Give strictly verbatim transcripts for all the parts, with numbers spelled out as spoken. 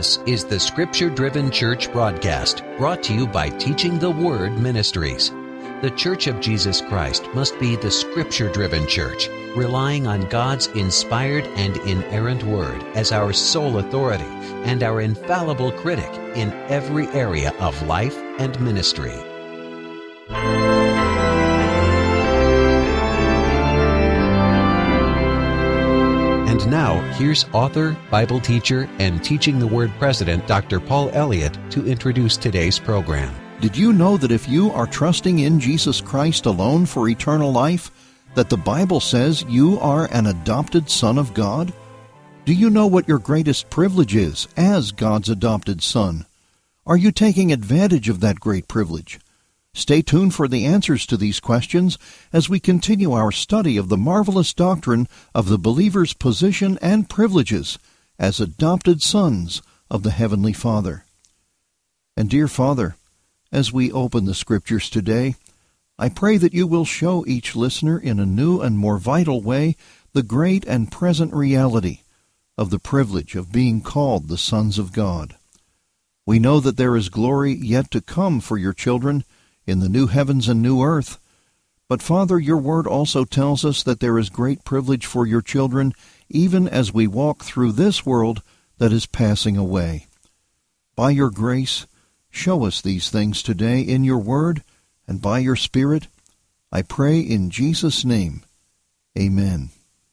This is the Scripture-Driven Church broadcast, brought to you by Teaching the Word Ministries. The Church of Jesus Christ must be the Scripture-Driven Church, relying on God's inspired and inerrant Word as our sole authority and our infallible critic in every area of life and ministry. And now, here's author, Bible teacher, and Teaching the Word president, Doctor Paul Elliott, to introduce today's program. Did you know that if you are trusting in Jesus Christ alone for eternal life, that the Bible says you are an adopted son of God? Do you know what your greatest privilege is as God's adopted son? Are you taking advantage of that great privilege? Stay tuned for the answers to these questions as we continue our study of the marvelous doctrine of the believer's position and privileges as adopted sons of the Heavenly Father. And dear Father, as we open the Scriptures today, I pray that you will show each listener in a new and more vital way the great and present reality of the privilege of being called the sons of God. We know that there is glory yet to come for your children in the new heavens and new earth. But Father, your word also tells us that there is great privilege for your children even as we walk through this world that is passing away. By your grace, show us these things today in your word and by your Spirit. I pray in Jesus' name. Amen.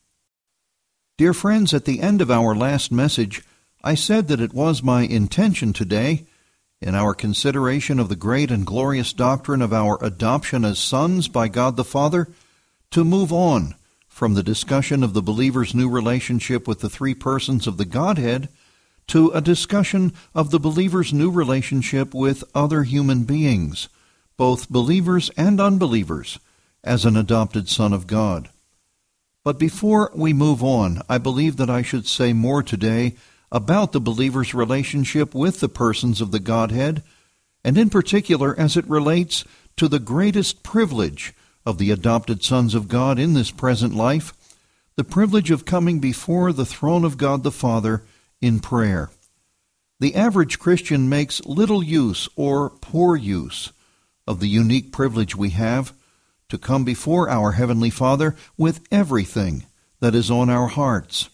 Dear friends, at the end of our last message, I said that it was my intention today, in our consideration of the great and glorious doctrine of our adoption as sons by God the Father, to move on from the discussion of the believer's new relationship with the three persons of the Godhead to a discussion of the believer's new relationship with other human beings, both believers and unbelievers, as an adopted son of God. But before we move on, I believe that I should say more today about the believer's relationship with the persons of the Godhead, and in particular as it relates to the greatest privilege of the adopted sons of God in this present life, the privilege of coming before the throne of God the Father in prayer. The average Christian makes little use or poor use of the unique privilege we have to come before our Heavenly Father with everything that is on our hearts.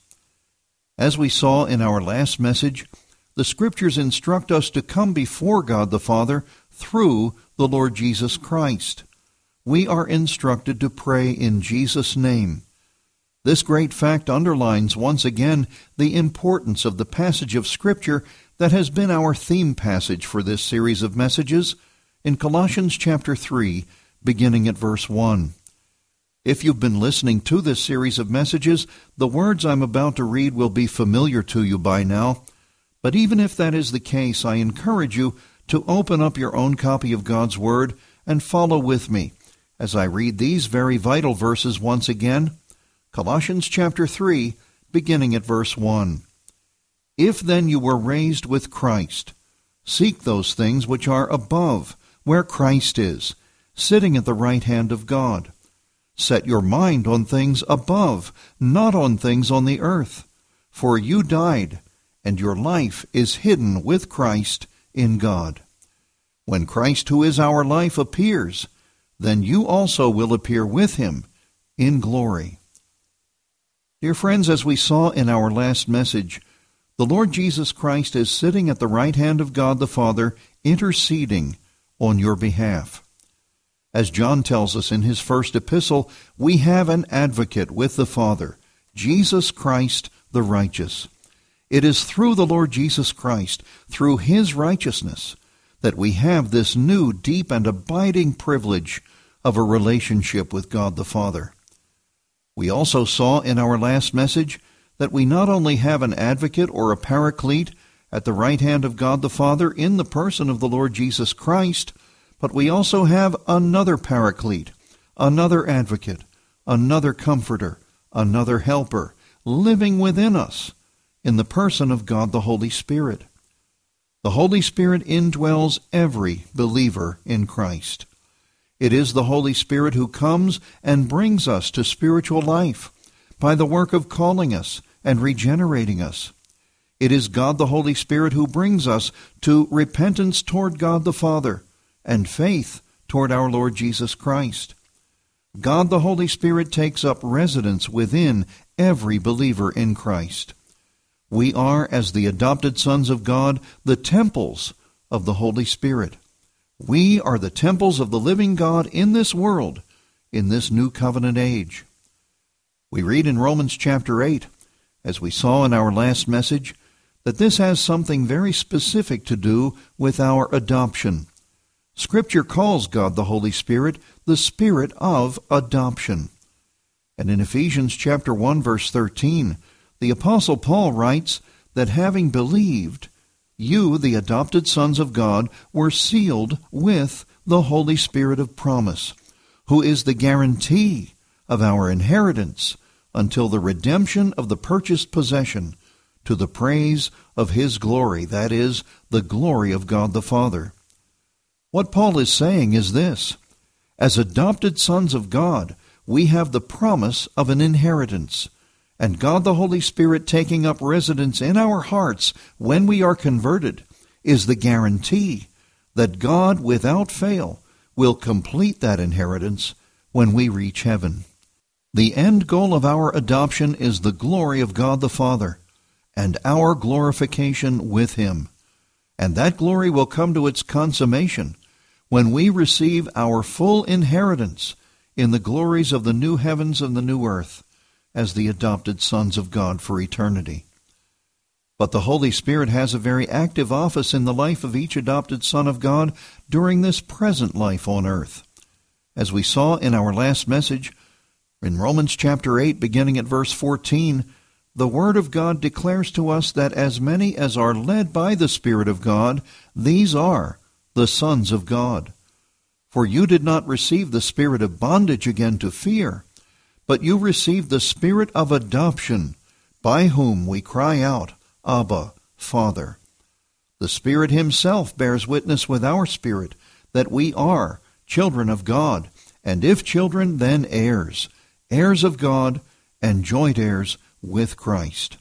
As we saw in our last message, the Scriptures instruct us to come before God the Father through the Lord Jesus Christ. We are instructed to pray in Jesus' name. This great fact underlines once again the importance of the passage of Scripture that has been our theme passage for this series of messages in Colossians chapter three, beginning at verse one. If you've been listening to this series of messages, the words I'm about to read will be familiar to you by now. But even if that is the case, I encourage you to open up your own copy of God's Word and follow with me as I read these very vital verses once again. Colossians chapter three, beginning at verse one. If then you were raised with Christ, seek those things which are above, where Christ is, sitting at the right hand of God. Set your mind on things above, not on things on the earth. For you died, and your life is hidden with Christ in God. When Christ, who is our life, appears, then you also will appear with him in glory. Dear friends, as we saw in our last message, the Lord Jesus Christ is sitting at the right hand of God the Father, interceding on your behalf. As John tells us in his first epistle, we have an advocate with the Father, Jesus Christ the righteous. It is through the Lord Jesus Christ, through his righteousness, that we have this new, deep, and abiding privilege of a relationship with God the Father. We also saw in our last message that we not only have an advocate or a paraclete at the right hand of God the Father in the person of the Lord Jesus Christ, but we also have another paraclete, another advocate, another comforter, another helper, living within us in the person of God the Holy Spirit. The Holy Spirit indwells every believer in Christ. It is the Holy Spirit who comes and brings us to spiritual life by the work of calling us and regenerating us. It is God the Holy Spirit who brings us to repentance toward God the Father and faith toward our Lord Jesus Christ. God the Holy Spirit takes up residence within every believer in Christ. We are, as the adopted sons of God, the temples of the Holy Spirit. We are the temples of the living God in this world, in this new covenant age. We read in Romans chapter eight, as we saw in our last message, that this has something very specific to do with our adoption. Scripture calls God the Holy Spirit the Spirit of adoption. And in Ephesians chapter one, verse thirteen, the Apostle Paul writes that having believed, you, the adopted sons of God, were sealed with the Holy Spirit of promise, who is the guarantee of our inheritance until the redemption of the purchased possession, to the praise of his glory, that is, the glory of God the Father. What Paul is saying is this: as adopted sons of God, we have the promise of an inheritance, and God the Holy Spirit taking up residence in our hearts when we are converted is the guarantee that God, without fail, will complete that inheritance when we reach heaven. The end goal of our adoption is the glory of God the Father and our glorification with him. And that glory will come to its consummation when we receive our full inheritance in the glories of the new heavens and the new earth as the adopted sons of God for eternity. But the Holy Spirit has a very active office in the life of each adopted son of God during this present life on earth. As we saw in our last message, in Romans chapter eight, beginning at verse fourteen, the Word of God declares to us that as many as are led by the Spirit of God, these are the sons of God. For you did not receive the spirit of bondage again to fear, but you received the Spirit of adoption, by whom we cry out, Abba, Father. The Spirit himself bears witness with our spirit that we are children of God, and if children, then heirs, heirs of God, and joint heirs with Christ.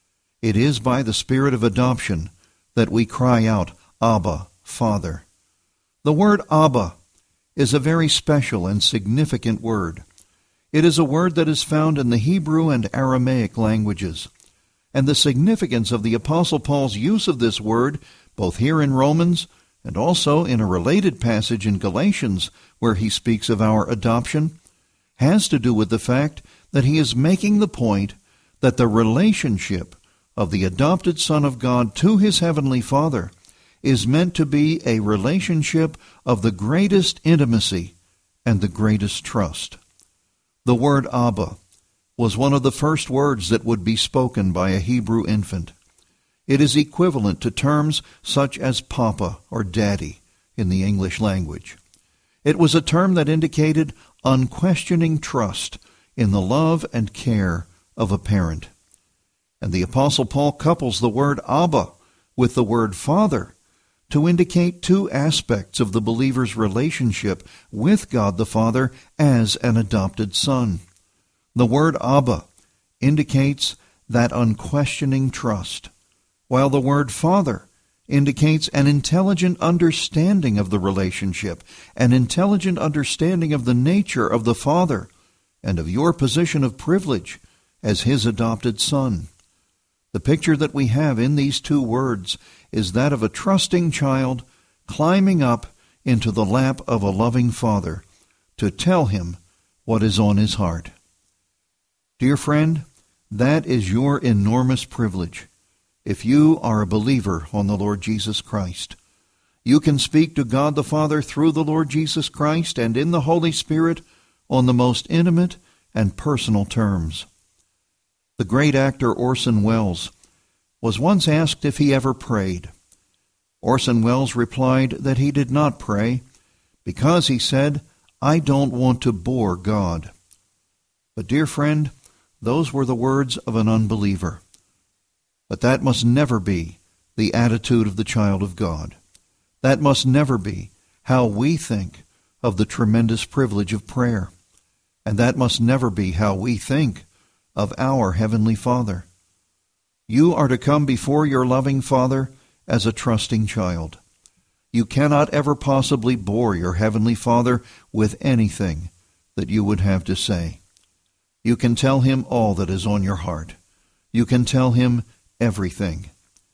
It is by the Spirit of adoption that we cry out, Abba, Father. The word Abba is a very special and significant word. It is a word that is found in the Hebrew and Aramaic languages. And the significance of the Apostle Paul's use of this word, both here in Romans and also in a related passage in Galatians where he speaks of our adoption, has to do with the fact that he is making the point that the relationship of the adopted Son of God to his heavenly Father is meant to be a relationship of the greatest intimacy and the greatest trust. The word Abba was one of the first words that would be spoken by a Hebrew infant. It is equivalent to terms such as Papa or Daddy in the English language. It was a term that indicated unquestioning trust in the love and care of a parent. And the Apostle Paul couples the word Abba with the word Father to indicate two aspects of the believer's relationship with God the Father as an adopted son. The word Abba indicates that unquestioning trust, while the word Father indicates an intelligent understanding of the relationship, an intelligent understanding of the nature of the Father and of your position of privilege as his adopted son. The picture that we have in these two words is that of a trusting child climbing up into the lap of a loving father to tell him what is on his heart. Dear friend, that is your enormous privilege if you are a believer on the Lord Jesus Christ. You can speak to God the Father through the Lord Jesus Christ and in the Holy Spirit on the most intimate and personal terms. The great actor Orson Welles was once asked if he ever prayed. Orson Welles replied that he did not pray because, he said, I don't want to bore God. But dear friend, those were the words of an unbeliever. But that must never be the attitude of the child of God. That must never be how we think of the tremendous privilege of prayer. And that must never be how we think of our Heavenly Father. You are to come before your loving Father as a trusting child. You cannot ever possibly bore your Heavenly Father with anything that you would have to say. You can tell Him all that is on your heart. You can tell Him everything.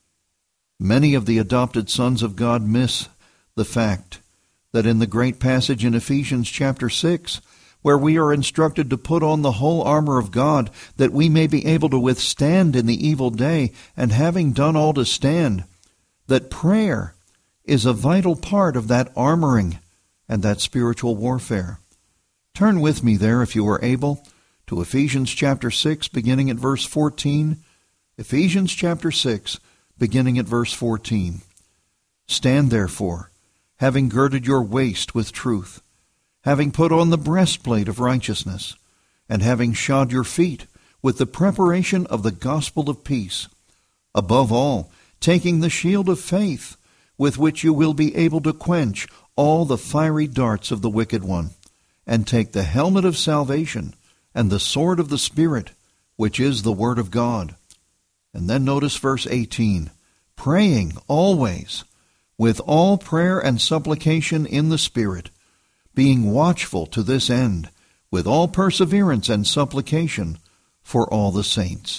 Many of the adopted sons of God miss the fact that in the great passage in Ephesians chapter six, where we are instructed to put on the whole armor of God, that we may be able to withstand in the evil day, and having done all to stand, that prayer is a vital part of that armoring and that spiritual warfare. Turn with me there, if you are able, to Ephesians chapter six, beginning at verse fourteen. Ephesians chapter six, beginning at verse fourteen. Stand therefore, having girded your waist with truth, having put on the breastplate of righteousness, and having shod your feet with the preparation of the gospel of peace. Above all, taking the shield of faith, with which you will be able to quench all the fiery darts of the wicked one, and take the helmet of salvation and the sword of the Spirit, which is the Word of God. And then notice verse eighteen, praying always, with all prayer and supplication in the Spirit, being watchful to this end, with all perseverance and supplication for all the saints.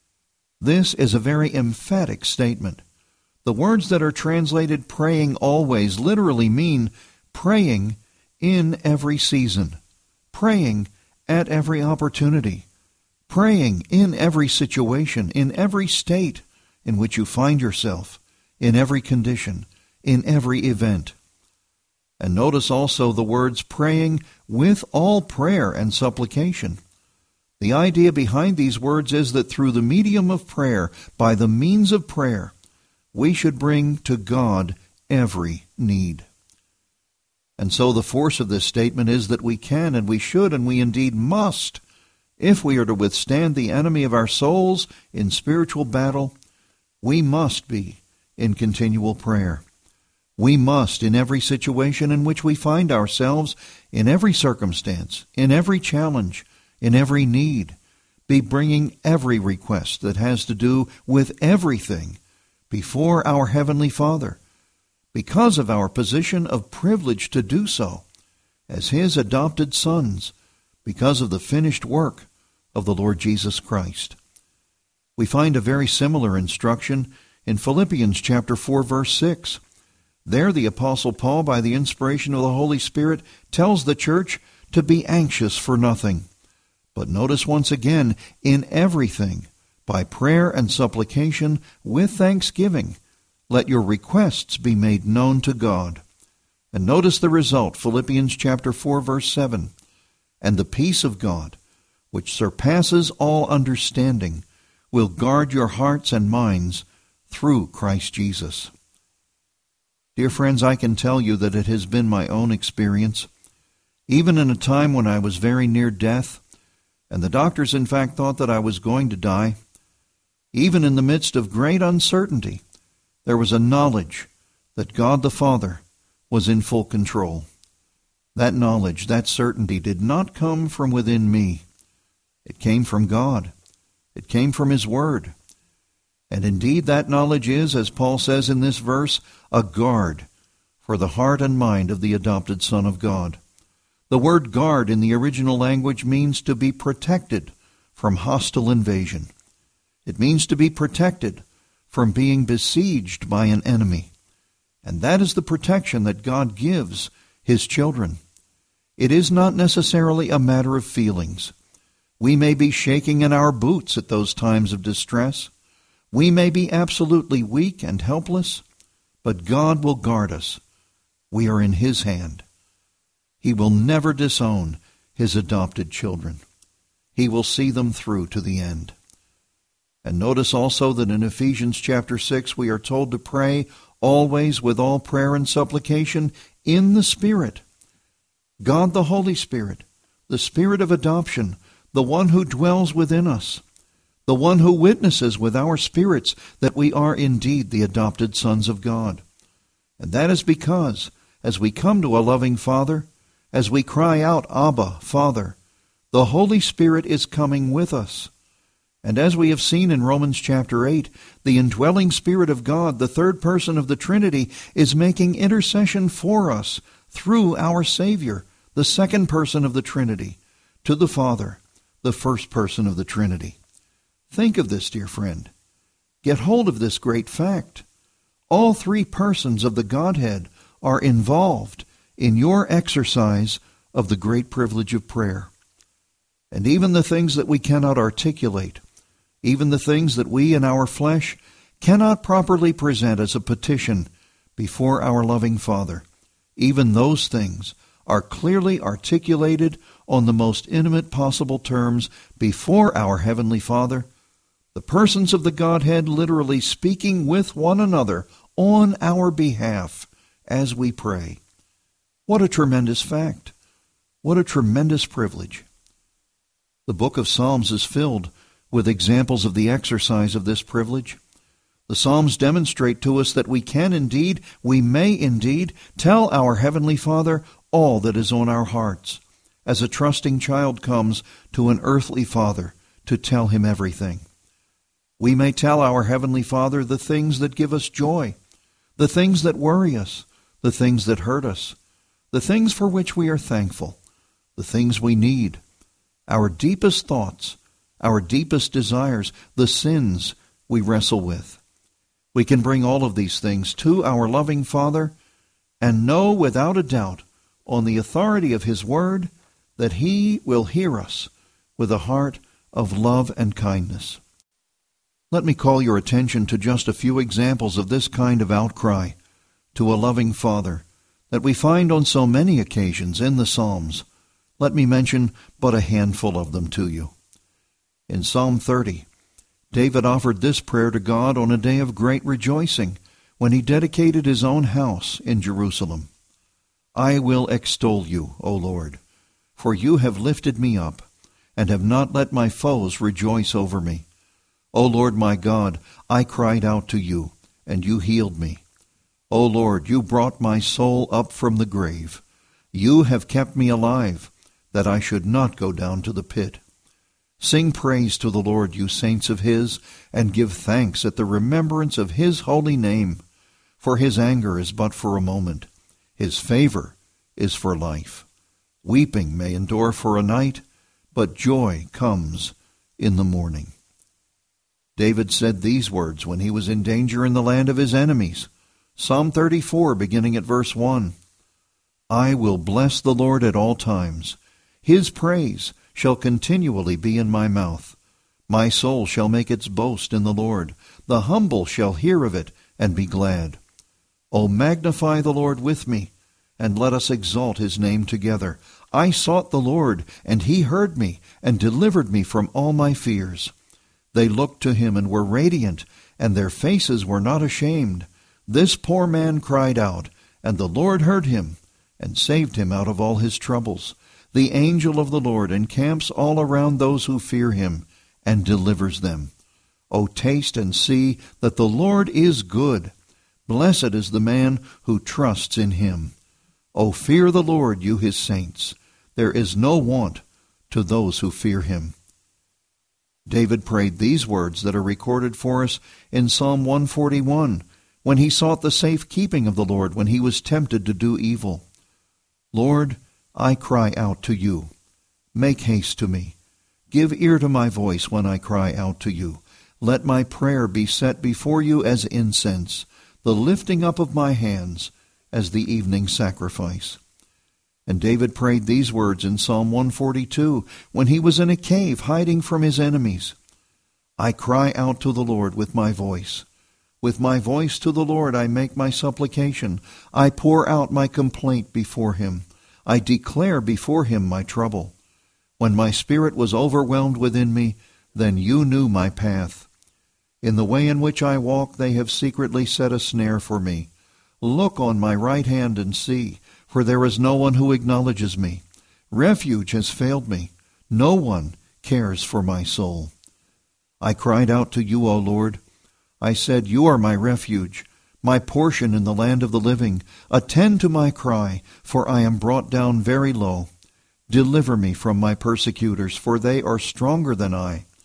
This is a very emphatic statement. The words that are translated praying always literally mean praying in every season, praying at every opportunity, praying in every situation, in every state in which you find yourself, in every condition, in every event. And notice also the words praying with all prayer and supplication. The idea behind these words is that through the medium of prayer, by the means of prayer, we should bring to God every need. And so the force of this statement is that we can and we should and we indeed must, if we are to withstand the enemy of our souls in spiritual battle, we must be in continual prayer. We must, in every situation in which we find ourselves, in every circumstance, in every challenge, in every need, be bringing every request that has to do with everything before our Heavenly Father, because of our position of privilege to do so, as His adopted sons, because of the finished work of the Lord Jesus Christ. We find a very similar instruction in Philippians chapter four, verse six. There the Apostle Paul, by the inspiration of the Holy Spirit, tells the church to be anxious for nothing. But notice once again, in everything, by prayer and supplication, with thanksgiving, let your requests be made known to God. And notice the result, Philippians chapter four, verse seven. And the peace of God, which surpasses all understanding, will guard your hearts and minds through Christ Jesus. Dear friends, I can tell you that it has been my own experience, even in a time when I was very near death, and the doctors in fact thought that I was going to die. Even in the midst of great uncertainty, there was a knowledge that God the Father was in full control. That knowledge, that certainty did not come from within me. It came from God. It came from His Word. And indeed that knowledge is, as Paul says in this verse, a guard for the heart and mind of the adopted Son of God. The word guard in the original language means to be protected from hostile invasion. It means to be protected from being besieged by an enemy. And that is the protection that God gives His children. It is not necessarily a matter of feelings. We may be shaking in our boots at those times of distress. We may be absolutely weak and helpless, but God will guard us. We are in His hand. He will never disown His adopted children. He will see them through to the end. And notice also that in Ephesians chapter six we are told to pray always with all prayer and supplication in the Spirit. God the Holy Spirit, the Spirit of adoption, the one who dwells within us, the one who witnesses with our spirits that we are indeed the adopted sons of God. And that is because, as we come to a loving Father, as we cry out, Abba, Father, the Holy Spirit is coming with us. And as we have seen in Romans chapter eight, the indwelling Spirit of God, the third person of the Trinity, is making intercession for us through our Savior, the second person of the Trinity, to the Father, the first person of the Trinity. Think of this, dear friend. Get hold of this great fact. All three persons of the Godhead are involved in your exercise of the great privilege of prayer. And even the things that we cannot articulate, even the things that we in our flesh cannot properly present as a petition before our loving Father, even those things are clearly articulated on the most intimate possible terms before our Heavenly Father, the persons of the Godhead literally speaking with one another on our behalf as we pray. What a tremendous fact. What a tremendous privilege. The book of Psalms is filled with examples of the exercise of this privilege. The Psalms demonstrate to us that we can indeed, we may indeed, tell our Heavenly Father all that is on our hearts, as a trusting child comes to an earthly father to tell him everything. We may tell our Heavenly Father the things that give us joy, the things that worry us, the things that hurt us, the things for which we are thankful, the things we need, our deepest thoughts, our deepest desires, the sins we wrestle with. We can bring all of these things to our loving Father and know without a doubt, on the authority of His Word, that He will hear us with a heart of love and kindness. Let me call your attention to just a few examples of this kind of outcry to a loving Father that we find on so many occasions in the Psalms. Let me mention but a handful of them to you. In Psalm thirty, David offered this prayer to God on a day of great rejoicing when he dedicated his own house in Jerusalem. I will extol you, O Lord, for you have lifted me up and have not let my foes rejoice over me. O Lord my God, I cried out to you, and you healed me. O Lord, you brought my soul up from the grave. You have kept me alive, that I should not go down to the pit. Sing praise to the Lord, you saints of His, and give thanks at the remembrance of His holy name. For His anger is but for a moment. His favor is for life. Weeping may endure for a night, but joy comes in the morning. David said these words when he was in danger in the land of his enemies. Psalm thirty-four, beginning at verse one. I will bless the Lord at all times. His praise shall continually be in my mouth. My soul shall make its boast in the Lord. The humble shall hear of it and be glad. O magnify the Lord with me, and let us exalt His name together. I sought the Lord, and He heard me, and delivered me from all my fears. They looked to Him and were radiant, and their faces were not ashamed. This poor man cried out, and the Lord heard him, and saved him out of all his troubles. The angel of the Lord encamps all around those who fear Him, and delivers them. O taste and see that the Lord is good. Blessed is the man who trusts in Him. O fear the Lord, you His saints. There is no want to those who fear Him. David prayed these words that are recorded for us in Psalm one forty-one, when he sought the safe keeping of the Lord when he was tempted to do evil. Lord, I cry out to you. Make haste to me. Give ear to my voice when I cry out to you. Let my prayer be set before you as incense, the lifting up of my hands as the evening sacrifice. And David prayed these words in Psalm one forty-two, when he was in a cave hiding from his enemies. I cry out to the Lord with my voice. With my voice to the Lord I make my supplication. I pour out my complaint before Him. I declare before Him my trouble. When my spirit was overwhelmed within me, then you knew my path. In the way in which I walk they have secretly set a snare for me. Look on my right hand and see, for there is no one who acknowledges me. Refuge has failed me. No one cares for my soul. I cried out to you, O Lord. I said, you are my refuge, my portion in the land of the living. Attend to my cry, for I am brought down very low. Deliver me from my persecutors, for they are stronger than I.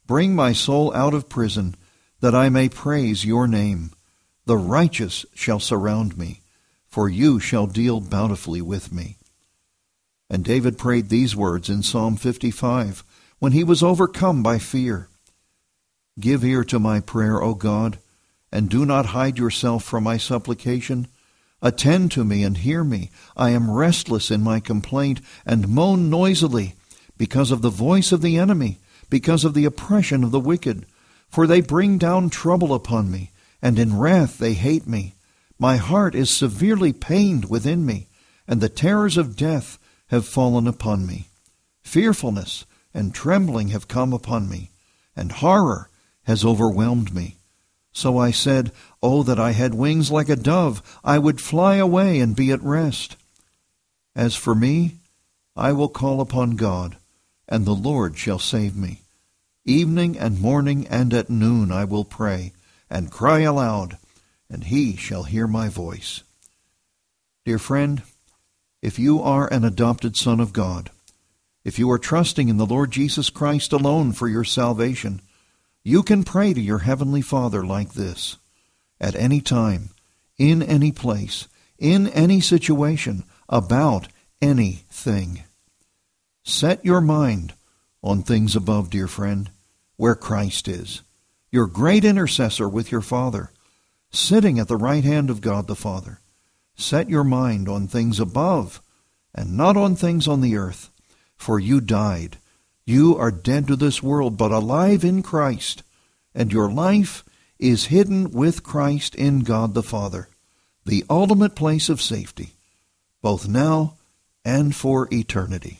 Bring my soul out of prison, that I may praise your name. The righteous shall surround me, for you shall deal bountifully with me. And David prayed these words in Psalm fifty-five, when he was overcome by fear. Give ear to my prayer, O God, and do not hide yourself from my supplication. Attend to me and hear me. I am restless in my complaint, and moan noisily, because of the voice of the enemy, because of the oppression of the wicked. For they bring down trouble upon me, and in wrath they hate me. My heart is severely pained within me, and the terrors of death have fallen upon me. Fearfulness and trembling have come upon me, and horror has overwhelmed me. So I said, Oh, that I had wings like a dove! I would fly away and be at rest. As for me, I will call upon God, and the Lord shall save me. Evening and morning and at noon I will pray, and cry aloud, and he shall hear my voice. Dear friend, if you are an adopted son of God, if you are trusting in the Lord Jesus Christ alone for your salvation, you can pray to your Heavenly Father like this: at any time, in any place, in any situation, about anything. Set your mind on things above, dear friend, where Christ is, your great intercessor with your Father, sitting at the right hand of God the Father. Set your mind on things above, and not on things on the earth, for you died. You are dead to this world, but alive in Christ, and your life is hidden with Christ in God the Father, the ultimate place of safety, both now and for eternity.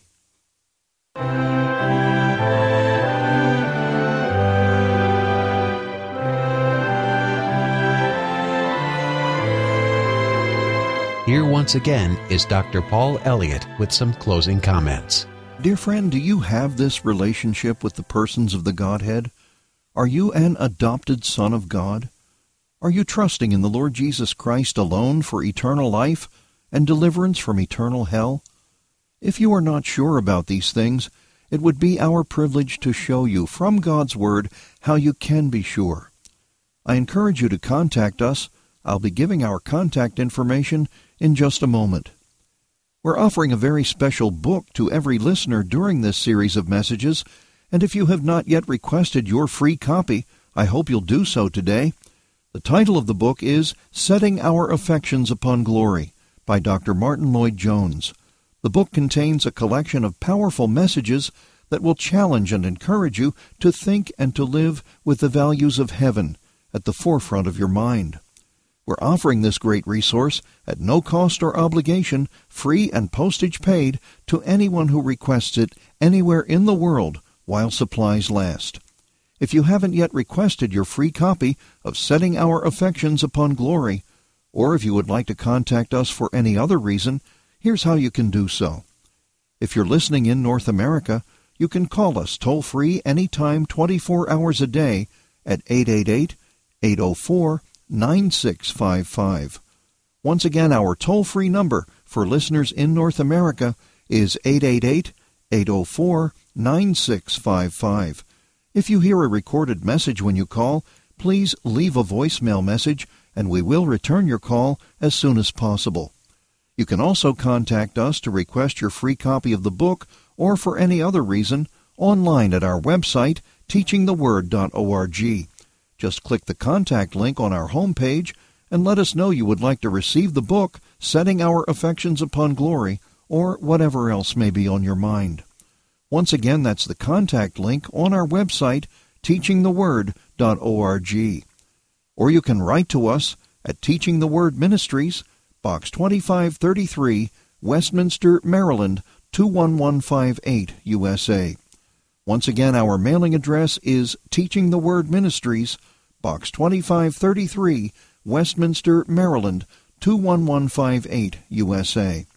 Here once again is Doctor Paul Elliott with some closing comments. Dear friend, do you have this relationship with the persons of the Godhead? Are you an adopted son of God? Are you trusting in the Lord Jesus Christ alone for eternal life and deliverance from eternal hell? If you are not sure about these things, it would be our privilege to show you from God's Word how you can be sure. I encourage you to contact us. I'll be giving our contact information in just a moment. We're offering a very special book to every listener during this series of messages, and if you have not yet requested your free copy, I hope you'll do so today. The title of the book is Setting Our Affections Upon Glory by Doctor Martin Lloyd-Jones. The book contains a collection of powerful messages that will challenge and encourage you to think and to live with the values of heaven at the forefront of your mind. We're offering this great resource at no cost or obligation, free and postage paid, to anyone who requests it anywhere in the world while supplies last. If you haven't yet requested your free copy of Setting Our Affections Upon Glory, or if you would like to contact us for any other reason, here's how you can do so. If you're listening in North America, you can call us toll-free anytime, twenty-four hours a day at eight eight eight, eight oh four, nine six five five. Once again, our toll-free number for listeners in North America is eight eight eight, eight oh four, nine six five five. If you hear a recorded message when you call, please leave a voicemail message and we will return your call as soon as possible. You can also contact us to request your free copy of the book or for any other reason online at our website, teaching the word dot org. Just click the contact link on our homepage and let us know you would like to receive the book, Setting Our Affections Upon Glory, or whatever else may be on your mind. Once again, that's the contact link on our website, teaching the word dot org. Or you can write to us at Teaching the Word Ministries, Box twenty-five thirty-three, Westminster, Maryland, two one one five eight, U S A. Once again, our mailing address is Teaching the Word Ministries, Box twenty-five thirty-three, Westminster, Maryland, two one one five eight, U S A.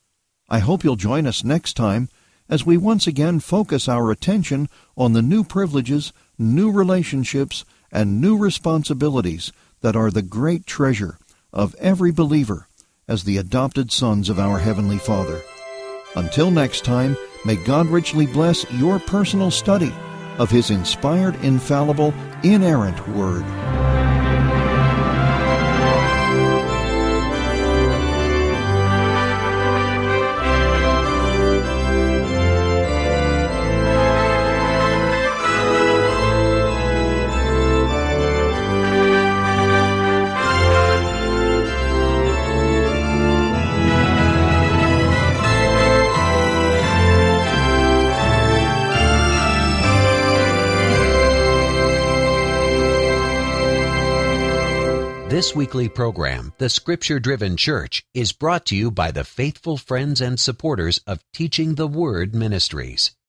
I hope you'll join us next time as we once again focus our attention on the new privileges, new relationships, and new responsibilities that are the great treasure of every believer as the adopted sons of our Heavenly Father. Until next time, may God richly bless your personal study of His inspired, infallible, inerrant Word. This weekly program, The Scripture-Driven Church, is brought to you by the faithful friends and supporters of Teaching the Word Ministries.